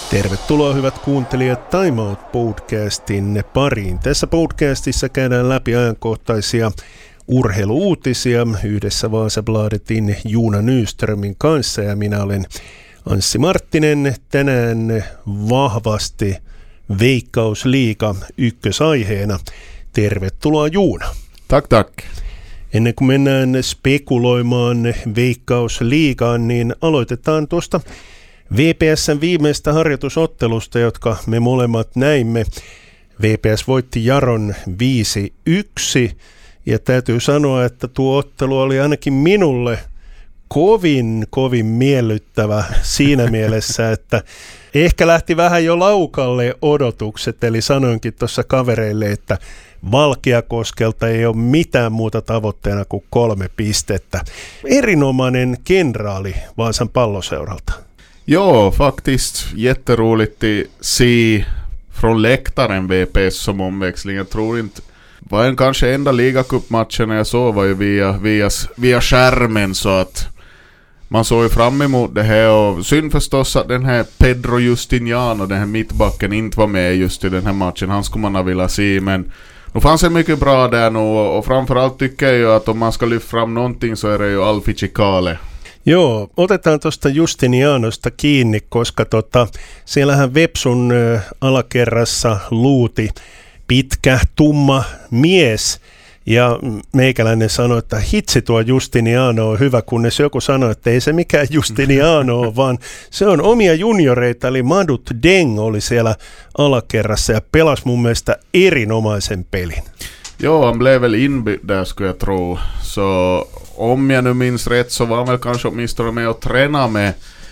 Tervetuloa hyvät kuuntelijat Time Out-podcastin pariin. Tässä podcastissa käydään läpi ajankohtaisia urheiluuutisia yhdessä Vasabladetin Joona Nyströmin kanssa ja minä olen Anssi Marttinen. Tänään vahvasti Veikkausliiga ykkösaiheena. Tervetuloa Joona. Tack. Ennen kuin mennään spekuloimaan Veikkausliigaan, niin aloitetaan tuosta VPS:n viimeistä harjoitusottelusta, jotka me molemmat näimme. VPS voitti Jaron 5-1 ja täytyy sanoa, että tuo ottelu oli ainakin minulle kovin miellyttävä siinä mielessä, että ehkä lähti vähän jo laukalle odotukset, eli sanoinkin tuossa kavereille, että Valkeakoskelta ei ole mitään muuta tavoitteena kuin 3 pistettä. Erinomainen kenraali Vaasan Palloseuralta. Ja, faktiskt jätteroligt att se från läktaren VPS som omväxling. Jag tror inte var en kanske enda ligacupmatchen jag såg var ju via skärmen, så att man såg ju fram emot det här, och synd förstås att den här Pedro Justiniano, den här mittbacken, inte var med just i den här matchen. Han skulle man ha velat se, men nu fanns det mycket bra där nu, och framförallt tycker jag ju att om man ska lyfta fram någonting så är det ju Alfi Cikale. Joo, otetaan tuosta Justinianosta kiinni, koska siellähän Vepsun alakerrassa luuti pitkä, tumma mies. Ja meikäläinen sanoi, että hitsi tuo Justiniano on hyvä, kunnes joku sanoi, että ei se mikään Justiniano ole, vaan se on omia junioreita, eli Madut Deng oli siellä alakerrassa ja pelasi mun mielestä erinomaisen pelin. Ja, han blev väl inbytt där skulle jag tro. Så om jag nu minns rätt så var han väl kanske åtminstone med och träna med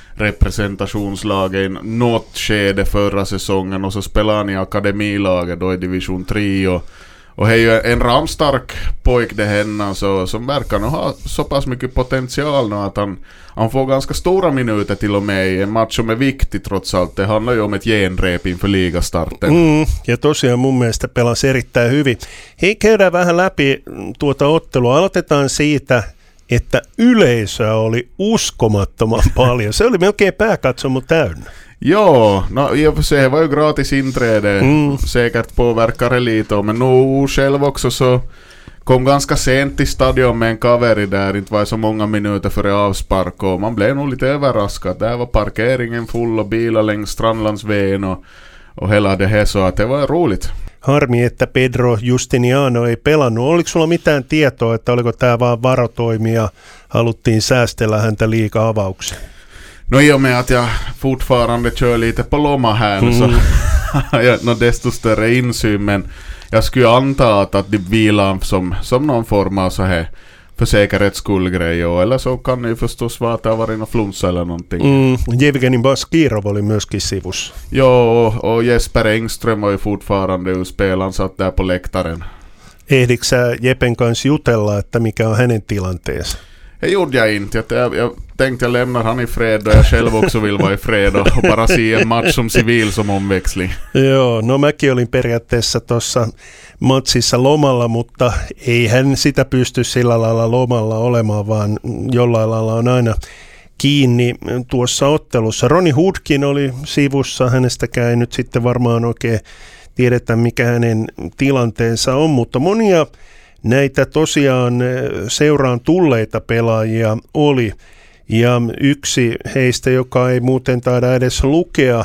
representationslaget i något skede förra säsongen, och så spelade han i akademilaget då i division 3, och det är ju en ramstark pojk det henne, så som verkar nog ha så pass mycket potential nu att han får ganska stora minuter till och med i en match som är viktig trots allt. Det handlar ju om ett genrep inför ligastarten. Ja tosiaan mun mielestä pelasi erittäin hyvin. Hei, käydään vähän läpi tuota ottelua. Aloitetaan siitä, että yleisöä oli uskomattoman paljon. Se oli melkein pääkatsomo täynnä. Ja, i och för sig var ju gratis inträde, säkert påverkar det lite, men nu själv också så kom ganska sent till stadion med en kaveri där, inte var så många minuter före avspark, och man blev nog lite överraskad. Där var parkeringen full och bilar längs Strandlandsvägen och hela det här, så att det var roligt. Harmi, että Pedro Justiniano ei pelannut. Oliko sulla mitään tietoa, että oliko tämä vaan varotoimia, haluttiin säästellä häntä liiga-avaukseen? No, i och med att jag fortfarande kör lite på lomma här så har jag desto större insyn, men jag skulle anta att de vilar som någon form av så här för säkerhets skull-grej, eller så kan det ju förstås vara att det har varit någon flunsa eller någonting. Jevgeni Baskirov oli myöskin sivussa. Ja, och Jesper Engström var ju fortfarande spelaren, satt där på läktaren. Ehdikö sä Jepen kanssa jutella, että mikä on hänen tilanteensa? Det gjorde jag inte. Jag tänkte jag lämnar han i fred, och jag själv också vill vara i fred och bara se en match som civil som omväxling. Joo, no mäkin olin periaatteessa tuossa matsissa lomalla, mutta ei hän sitä pysty sillä lailla lomalla olemaan, vaan jollain lailla on aina kiinni tuossa ottelussa. Ronnie Hoodkin oli sivussa, hänestäkään ei nyt sitten varmaan oikein tiedetä mikä hänen tilanteensa on, mutta monia näitä tosiaan seuraan tulleita pelaajia oli, ja yksi heistä, joka ei muuten taida edes lukea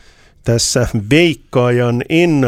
tässä veikkaajan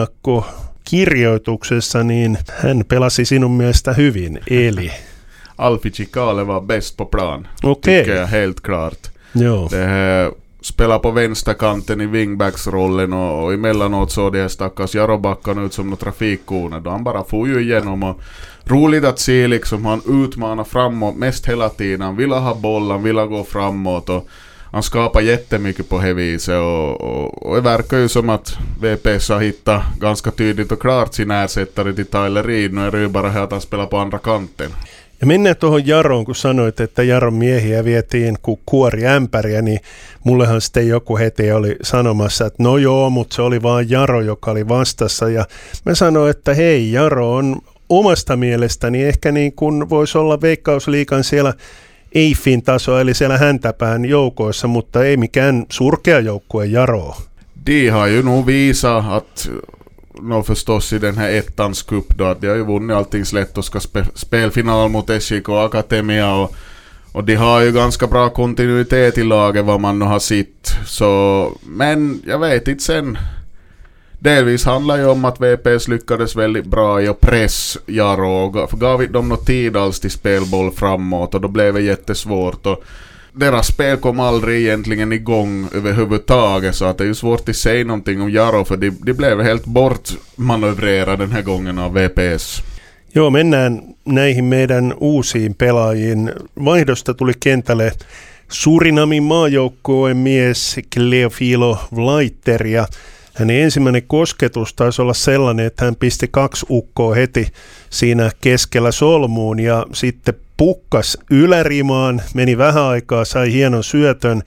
ennakkokirjoituksessa, niin hän pelasi sinun mielestä hyvin, eli Alfi Cikale var bäst på plan. Okej. Tycker jag helt klart. Joo. Det här spelar på vänsterkanten i wingbacksrollen, och emellanåt så det stackars Jarobackan ut som några trafikkoner då han bara får ju igenom, och roligt att se liksom han utmanar framåt mest hela tiden. Han vill ha bollen, han vill gå framåt, och han skapar jättemycket på det viset, och det verkar ju som att VPS har hittat ganska tydligt och klart sin ersättare till Tyler Reed. Nu är det ju bara här att han spelar på andra kanten. Ja mennään tuohon Jaroon, kun sanoit, että Jaron miehiä vietiin kuin kuori ämpäriä, niin mullehan sitten joku heti oli sanomassa, että no joo, mutta se oli vaan Jaro, joka oli vastassa. Ja mä sanoin, että hei, Jaro on omasta mielestäni ehkä niin kuin voisi olla Veikkausliigan siellä Eiffin taso, eli siellä häntäpään joukoissa, mutta ei mikään surkea joukkue Jaroa. De har ju nog visat att förstås i den här ettans cup då, att de har ju vunnit allting slätt och ska spelfinal mot SJK Akademia och de har ju ganska bra kontinuitet i laget vad man nu har sett. Så, men jag vet inte sen. Delvis handlar ju om att VPS lyckades väldigt bra i att press Jaro och gav dem något tid alls till spelboll framåt och då blev det jättesvårt och deras spel kom aldrig egentligen igång överhuvudtaget, så att det är ju svårt att säga någonting om Jaro för de blev helt bortmanövrerade den här gången av VPS. Joo, mennään näihin meidän uusiin pelaajiin. Vaihdosta tuli kentälle Surinamin maajoukkueen mies Cleofilo Vlaiter ja hänen ensimmäinen kosketus taisi olla sellainen, että hän pisti 2 ukkoa heti siinä keskellä solmuun ja sitten pukkas ylärimaan, meni vähän aikaa, sai hienon syötön,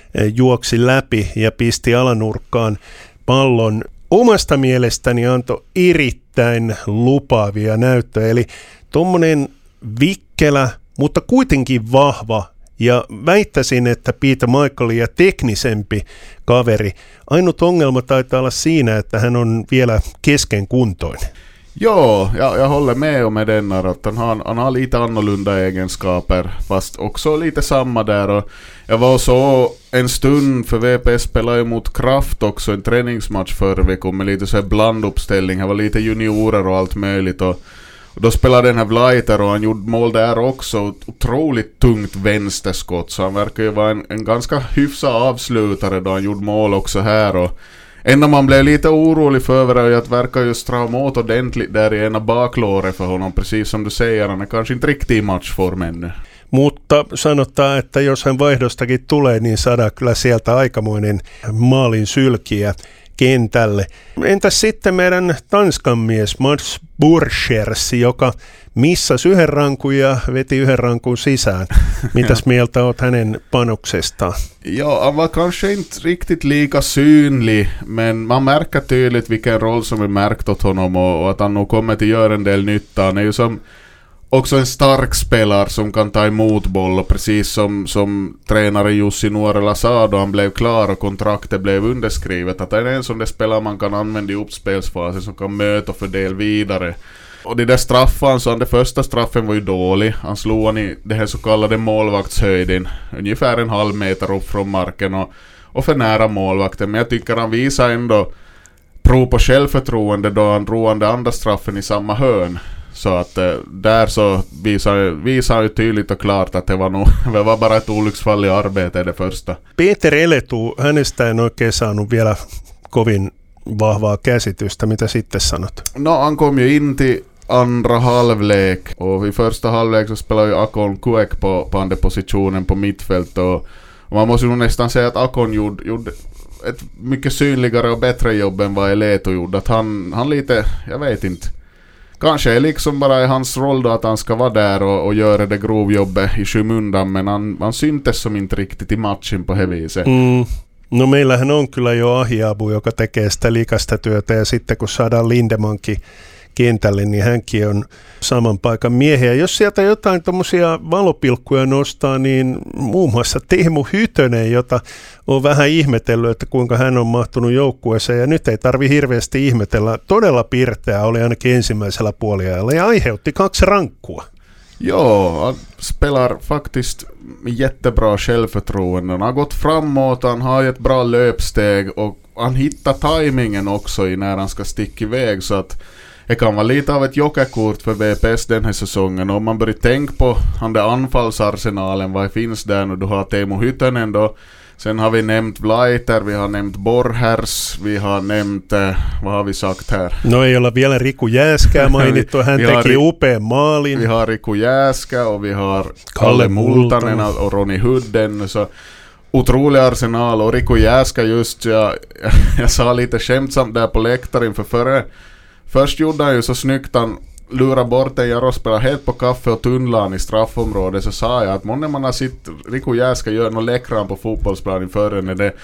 juoksi läpi ja pisti alanurkkaan pallon. Omasta mielestäni antoi erittäin lupaavia näyttöjä, eli tuommoinen vikkelä, mutta kuitenkin vahva ja väittäisin, että Peter Michaelia teknisempi kaveri. Ainut ongelma taitaa olla siinä, että hän on vielä keskenkuntoinen. Ja, jag håller med den här, att han har lite annorlunda egenskaper fast också lite samma där och jag var så en stund för VPS spelade ju mot Kraft också en träningsmatch förra veckan med lite så här blanduppställning, det var lite juniorer och allt möjligt och då spelade den här Vlaiter och han gjorde mål där också, otroligt tungt vänsterskott så han verkar ju vara en ganska hyfsad avslutare då han gjorde mål också här och enda man blev lite orolig för är att verkar ju strama åt ordentligt där i ena baklåret för honom, precis som du säger, han är kanske inte riktigt i matchform ännu. Mutta sanotaan, että jos hän vaihdostakin tulee, niin saadaan kyllä sieltä aikamoinen maalin sylkiä kentälle. Entäs sitten meidän Tanskan mies Mats Borchers, joka missasi 1 rankun ja veti 1 rankun sisään. Mitäs mieltä oot hänen panoksestaan? Ja, han var kanske inte riktigt lika synlig, men man märker tydligt vilken roll som är märkt åt honom och att han nog kommer att göra en del nytta. Han är ju som också en stark spelare som kan ta emot boll och precis som tränare Jussi Nuorela sa då han blev klar och kontraktet blev underskrivet, att han är en sån där spelare man kan använda i uppspelsfasen som kan möta och fördela vidare. Och det där straffan, så den första straffen var ju dålig. Han slog han i det här så kallade målvaktshöjden, ungefär 1,5 meter upp från marken och för nära målvakten. Men jag tycker han visar ändå prov på självförtroende då han drog den andra straffen i samma hörn. Så att där så visar ju tydligt och klart att det var bara ett olycksfall i arbetet det första. Peter Eletu, hänestä en oikein saanut vielä kovin vahvaa käsitystä. Mitä sitten sanot? No, han kom ju in till andra halvlek och i första halvlek så spelade ju Akon Kuek på andra positionen på mittfält och man måste ju nästan säga att Akon gjorde ett mycket synligare och bättre jobb än vad Eletu gjorde. Att han lite, jag vet inte, kanske är liksom bara i hans roll då att han ska vara där och göra det grovjobbet i skymundan, men han syntes som inte riktigt i matchen på heviset. No meillähän on kyllä jo Ahiabu, joka tekee sitä likasta työtä ja sitten kun saadaan Lindemankin kentälle, niin hänkin on saman paikan miehiä. Jos sieltä jotain tommosia valopilkkuja nostaa, niin muun muassa Teemu Hytönen, jota on vähän ihmetellyt, että kuinka hän on mahtunut joukkueeseen ja nyt ei tarvi hirveästi ihmetellä. Todella pirteä oli ainakin ensimmäisellä puoliajalla ja aiheutti 2 rankkua. Ja, han spelar faktiskt jättebra självförtroende. Han har gått framåt, han har ett bra löpsteg och han hittar tajmingen också i när han ska sticka iväg, så att det kan vara lite av ett jokerkort för VPS den här säsongen. Om man börjar tänka på han där anfallsarsenalen, vad finns där nu? Du har Teemu Hytönen då. Sen har vi nämnt Vlaiter, vi har nämnt Borchers, vi har nämnt, vad har vi sagt här? No ei olla vielä Riku Jääskää mainittu, hän teki upean maalin. Vi har Riku Jääskä och vi har Kalle Multanen och Ronny Hudden, så otrolig arsenal. Och Riku Jääskä just, jag sa lite skämtsamt där på läktaren för först gjorde han ju så snyggt, han lura bort en Jaro, spela helt på kaffe och tunnlan i straffområdet, så sa jag att många man har sitt Riku Jääskä gör något läckran på fotbollsplanen förrän det.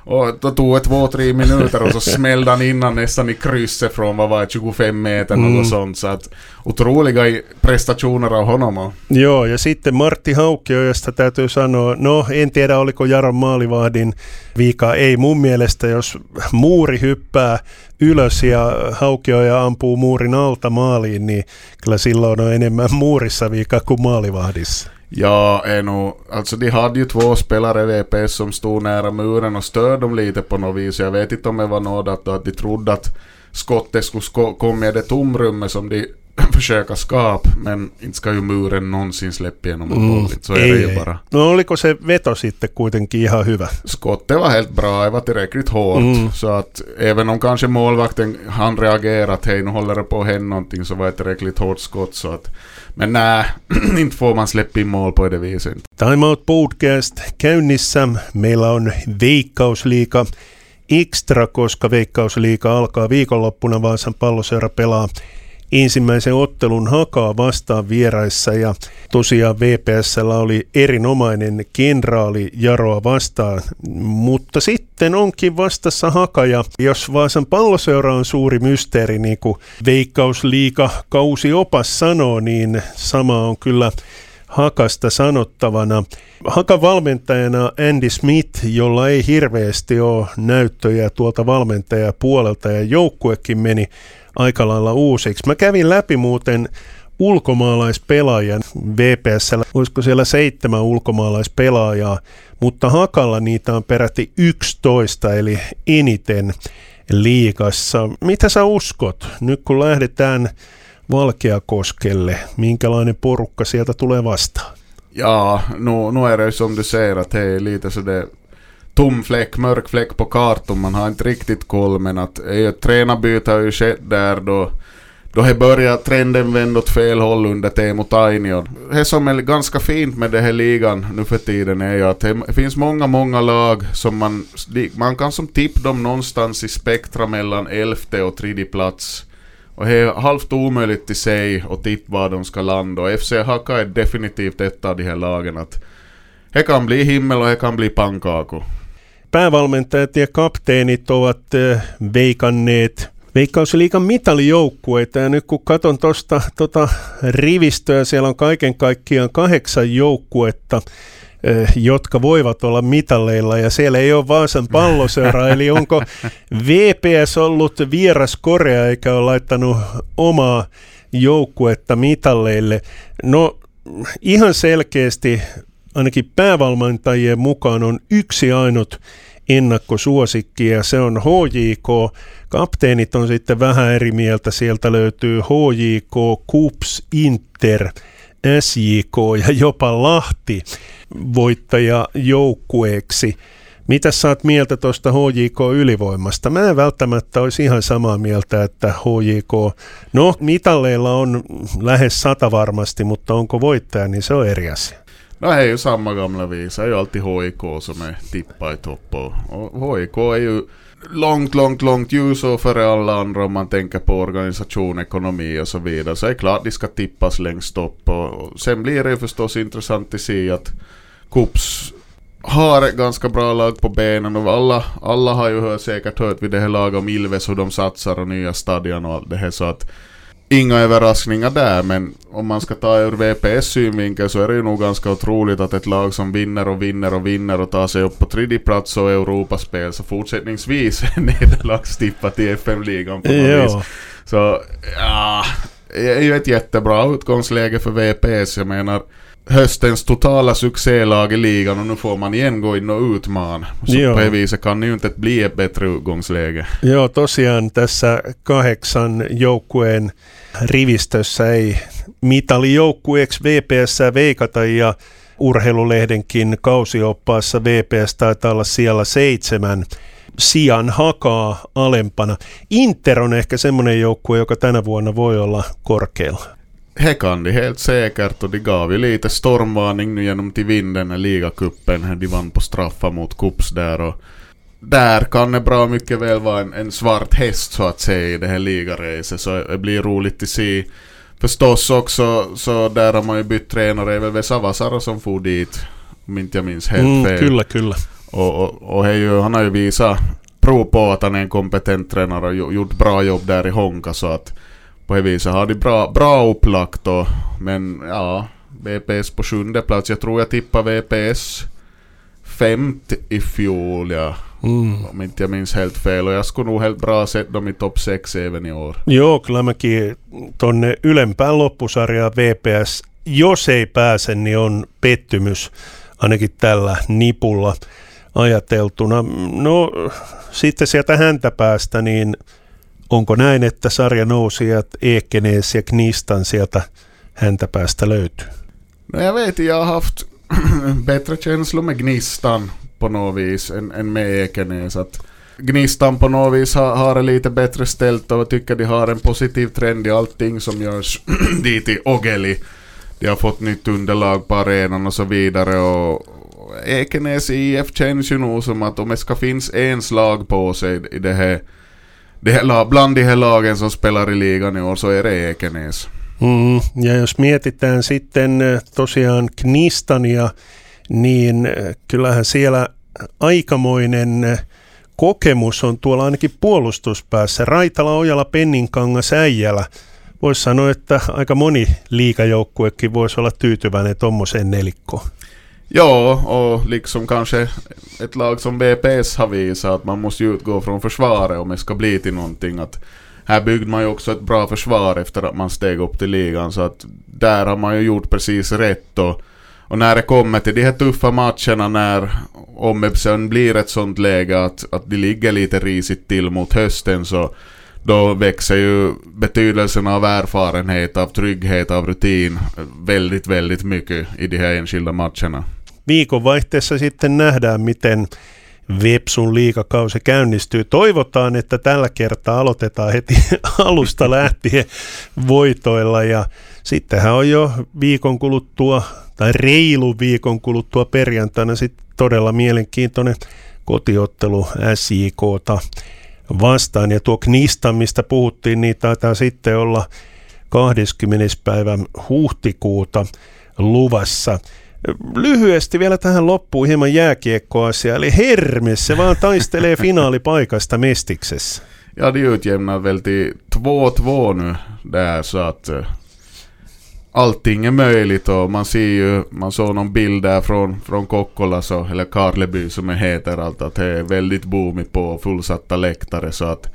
Och då tog det 2-3 minuter och så smällde han innan nästan i krysset från vad var 25 meter något sånt. Så att otroliga prestationer av honom. Joo, ja sitten Martti Haukio, josta täytyy sanoa, no en tiedä oliko Jaron maalivahdin vika, ei mun mielestä, jos muuri hyppää ylös ja Haukio ja ampuu muurin alta maaliin, niin kyllä silloin on enemmän muurissa vika kuin maalivahdissa. Ja, alltså de hade ju 2 spelare VPS som stod nära muren och störde dem lite på något vis. Jag vet inte om det var något att de trodde att skottet skulle komma i det tomrummet som de försöka skapa, men inte ska ju muren någonsin släppa igenom bollit, så är det ju bara. No oliko se veto sitten kuitenkin ihan hyvä? Skottet var helt bra, det var tillräckligt hårt, så att även om kanske målvakten han reagerat, hej nu håller det på att hända någonting, så var det tillräckligt hårt skott, så att men nej, inte får man släppa in mål på det viset. Time Out Podcast käynnissä. Meillä on Veikkausliiga Extra, koska Veikkausliiga alkaa viikonloppuna. Vaasan Palloseura pelaa ensimmäisen ottelun Hakaa vastaan vieraissa, ja tosiaan VPS:llä oli erinomainen kenraali Jaroa vastaan, mutta sitten onkin vastassa Haka, ja jos Vaasan Palloseura on suuri mysteeri, niin kuin Veikkausliiga kausiopas sanoo, niin sama on kyllä Hakasta sanottavana. Hakan valmentajana Andy Smith, jolla ei hirveästi ole näyttöjä tuolta valmentajapuolelta, ja joukkuekin meni aika lailla uusiksi. Mä kävin läpi muuten ulkomaalaispelaajan VPS:llä, olisiko siellä 7 ulkomaalaispelaajaa, mutta Hakalla niitä on peräti 11, eli eniten liigassa. Mitä sä uskot, nyt kun lähdetään Valkeakoskelle, minkälainen porukka sieltä tulee vastaan? Ja, nu är det som du säger att det är lite så det tom fläck, mörk fläck på kartan. Man har inte riktigt koll, men att tränarbyte har ju skett där då har börjat trenden vända åt fel håll under Teemu Tainio. Det som är ganska fint med det här ligan nu för tiden är ju att det finns många lag som man kan som tippa dem någonstans i spektra mellan 11:e och 3:e plats. Och det är halvt omöjligt till sig att tippa var de ska landa. Och FC Haka är definitivt ett av de här lagen. Att he kan bli himmel och he kan bli pannkaaku. Päävalmentajat ja kapteenit ovat veikanneet Veikkausliigan mitalijoukkueita, ja nyt kun katson tuota rivistöä, siellä on kaiken kaikkiaan 8 joukkuetta, jotka voivat olla mitalleilla, ja siellä ei ole Vaasan Palloseura, eli onko VPS ollut vieras Korea eikä ole laittanut omaa joukkuetta mitalleille? No ihan selkeästi ainakin päävalmentajien mukaan on yksi ainut ennakkosuosikki, ja se on HJK. Kapteenit on sitten vähän eri mieltä. Sieltä löytyy HJK, KuPS, Inter, SJK ja jopa Lahti voittajajoukkueeksi. Mitä sä oot mieltä tuosta HJK-ylivoimasta? Mä en välttämättä olisi ihan samaa mieltä, että HJK, no mitalleilla on lähes 100 varmasti, mutta onko voittaja, niin se on eri asia. No det är ju samma gamla visa, det är ju alltid HIK som är tippa i topp, och HIK är ju långt ljusår före alla andra om man tänker på organisation, ekonomi och så vidare, så är det klart de ska tippas längst upp, och sen blir det förstås intressant att se att KuPS har ett ganska bra lag på benen, och alla har ju säkert hört vid det här laget om Ilves hur de satsar och nya stadion och allt det här, så att inga överraskningar där, men om man ska ta ur VPS synvinkel så är det ju nog ganska otroligt att ett lag som vinner och tar sig upp på 3:e plats och Europaspel så fortsättningsvis är nederlagstippat i FM-ligan på något vis. Så ja, det är ju ett jättebra utgångsläge för VPS. Jag menar, höstens totala succélag i ligan, och nu får man igen gå in och utmana. Så på det viset kan det ju inte bli ett bättre utgångsläge. Joo, tosiaan tässä 8 joukkueen rivistössä ei mitalijoukkueeksi VPS veikata, ja urheilulehdenkin kausioppaassa VPS taitaa olla siellä 7 sijan Hakaa alempana. Inter on ehkä semmoinen joukkue, joka tänä vuonna voi olla korkealla. He kan de helt säkert, och de gav ju lite stormvarning nu genom till vinden i ligacupen. De vann på straffar mot KuPS där, och där kan det bra mycket väl vara en svart häst så att säga i det här ligaracet, så det blir roligt att se. Förstås också, så där har man ju bytt tränare, det är väl Vesavasara som får dit, om inte jag minns helt fel. Kyllä. Och han har ju visat prov på att han är en kompetent tränare och gjort bra jobb där i Honka, så att på det viset har de bra upplagt då. Men ja, VPS på 7:e plats. Jag tror jag tippar VPS 5 i fjol, ja. Om inte jag minns helt fel. Och jag skulle nog helt bra sett dem i topp 6 även i år. Joo, kyllä mäkin tonne ylempään loppusarjaan VPS, jos ei pääse, niin on pettymys ainakin tällä nipulla ajateltuna. No sitten sieltä häntäpäästä, niin onko näin, että sarjanousijat Ekenäs ja Gnistan sieltä häntäpäästä löytyy? No jag vet, jag har haft bättre känslor med Gnistan på något vis än med Ekenäs. Att Gnistan på något vis har det lite bättre ställt och tycker de har en positiv trend i allting som görs dit i Ogeli. De har fått nytt underlag på arenan och så vidare, och Ekenäs IF känns ju nog som att om det ska finnas en slag på sig i det här bland de här lagen som spelar i ligan i år, så är det Ekenäs. Ja jos mietitään sitten tosiaan Gnistania, niin kyllähän siellä aikamoinen kokemus on tuolla ainakin puolustuspäässä. Raitala, Ojala, Penninkangas, Äijälä. Voisi sanoa, että aika moni liigajoukkuekin voisi olla tyytyväinen tommoseen nelikkoon. Ja, och liksom kanske ett lag som VPS har visat att man måste utgå från försvaret om det ska bli till någonting. Att här byggde man ju också ett bra försvar efter att man steg upp till ligan, så att där har man ju gjort precis rätt. Och när det kommer till de här tuffa matcherna, när om det sen blir ett sånt läge att de ligger lite risigt till mot hösten, så då växer ju betydelsen av erfarenhet, av trygghet, av rutin väldigt, väldigt mycket i de här enskilda matcherna. Viikonvaihteessa sitten nähdään, miten Vepsun liigakausi käynnistyy. Toivotaan, että tällä kertaa aloitetaan heti alusta lähtien voitoilla, ja sittenhän on jo viikon kuluttua, tai reilu viikon kuluttua perjantaina sitten todella mielenkiintoinen kotiottelu SJK:ta vastaan. Ja tuo Gnistan, mistä puhuttiin, niin taitaa sitten olla 20. päivän huhtikuuta luvassa. Lyhyesti vielä tähän loppuun hieman jääkiekkoasia, eli Hermes, se vaan taistelee finaalipaikasta Mestiksessä. Ja, de utjämnar väl till 2-2 nu där, så att allting är möjligt, och man såg någon bild där från Kokkola, så, eller Karleby som det heter, att det är väldigt boomigt på fullsatta läktare, så att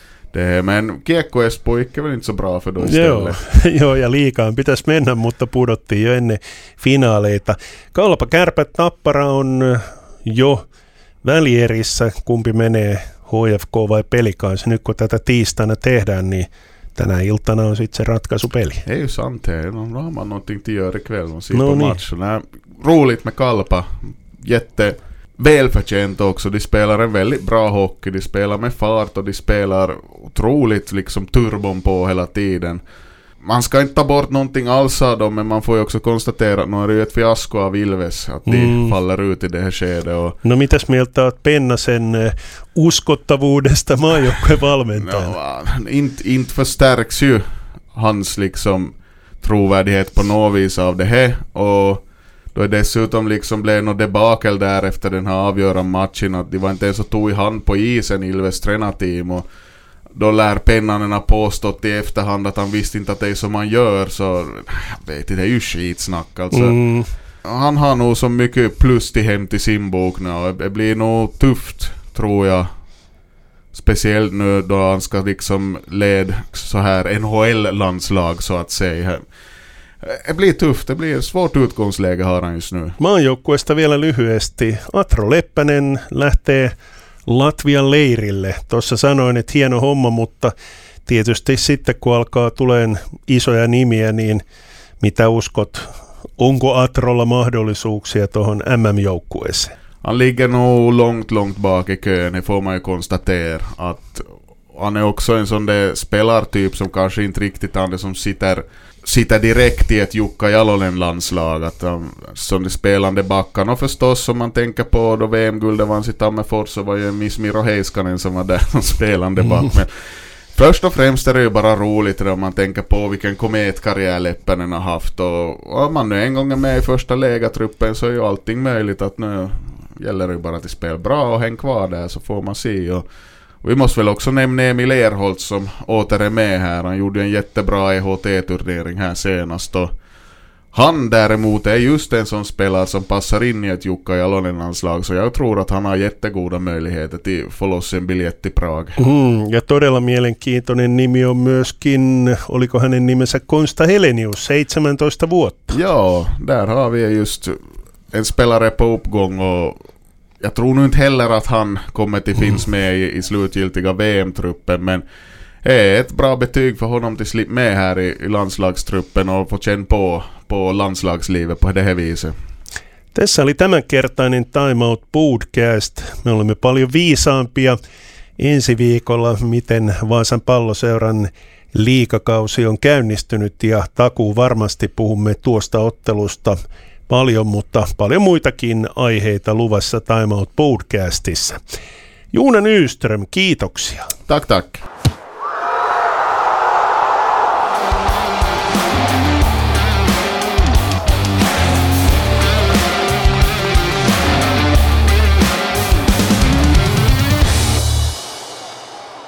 men Kiekko Espoo är väl inte så bra för då istället. Joo, ja liigaan pitäisi mennä, mutta pudottiin jo ennen finaaleita. Kalpa, Kärpät, Tappara on jo välierissä, kumpi menee, HFK vai Pelikans. Nyt kun tätä tiistaina tehdään, niin tänä iltana on sitten se ratkaisupeli. Det är ju sant, då har man någonting till göra ikväll och se på matchen. Roligt med Kalpa, välförtjänt också. De spelar en väldigt bra hockey, de spelar med fart och de spelar otroligt liksom turbon på hela tiden. Man ska inte ta bort någonting alls av dem, men man får ju också konstatera att nu är det ju ett fiasko av Ilves, att de faller ut i det här skedet. No mitäs mieltä oot Pennasen uskottavuudesta maajoukkuevalmentajana? No, inte förstärks ju hans liksom trovärdighet på något vis av det här, och då är dessutom liksom blev något debakel där efter den här avgörande matchen, att de var inte ens så tog i hand på isen, Ilves tränarteam, och då lär Pennanen ha påstått i efterhand att han visste inte att det är som man gör, så jag vet inte, det är ju skitsnack alltså. Han har nog så mycket plus till hem till sin bok nu, och det blir nog tufft, tror jag, speciellt nu då han ska liksom leda så här NHL-landslag så att säga. Det blir tufft, det blir svårt utgångsläge har han just nu. Maajoukkueesta vielä lyhyesti. Atro Leppänen lähtee Latvian leirille. Tuossa sanoin, että hieno homma, mutta tietysti sitten kun alkaa tulemaan isoja nimiä, niin mitä uskot, onko Atrolla mahdollisuuksia tuohon MM-joukkueeseen? Han ligger nog långt bak i kön, det får man ju konstatera. Att han är också en sån där spelartyp som kanske inte riktigt är det som sitter direkt i ett Jukka Jalonen-landslag, att som de spelande backarna, och förstås om man tänker på då VM-guldet vann sitt Tammerfors, så var ju Miro Heiskanen som var där som spelande back, men först och främst är det ju bara roligt om man tänker på vilken kometkarriär Leppänen har haft, och om man nu en gång är med i första lägatruppen så är ju allting möjligt, att nu gäller det bara att spela bra och häng kvar där så får man se. Och vi måste väl också nämna Emil Erholtz som åter är med här. Han gjorde en jättebra EHT-turnering här senast. Och han däremot är just en sån spelare som passar in i ett Jukka Jalonen-landslag. Så jag tror att han har jättegoda möjligheter till att få loss en biljett till Prag. Ja todella mielenkiintoinen nimi on myöskin, oliko hänen nimensä Konsta Helenius, 17 vuotta. Ja, där har vi just en spelare på uppgång och jag tror nu inte heller att han kommer till finns med i slutgiltiga VM-truppen, men är ett bra betyg för honom till slippa med här i landslagstruppen och få känna på landslagslivet på det här viset. Tässä oli tämänkertainen Time Out Podcast. Me olemme paljon viisaampia ensi viikolla, miten Vaasan Palloseuran liigakausi on käynnistynyt ja takuu varmasti puhumme tuosta ottelusta paljon, mutta paljon muitakin aiheita luvassa Time Out Podcastissa. Joona Nyström, kiitoksia. Tack.